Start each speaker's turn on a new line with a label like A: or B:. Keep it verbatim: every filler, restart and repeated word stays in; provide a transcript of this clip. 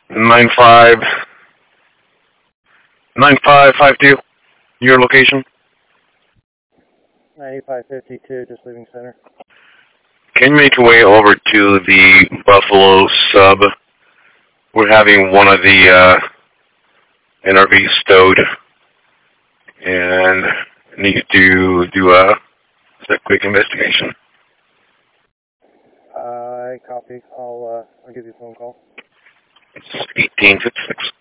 A: nine five nine five five two. Your location?
B: ninety-five fifty-two, just leaving center.
A: Can you make your way over to the Buffalo sub? We're having one of the uh, N R Vs stowed, and need to do a, a quick investigation.
B: Uh, I copy. I'll, uh, I'll give you a phone call.
A: It's eighteen fifty-six.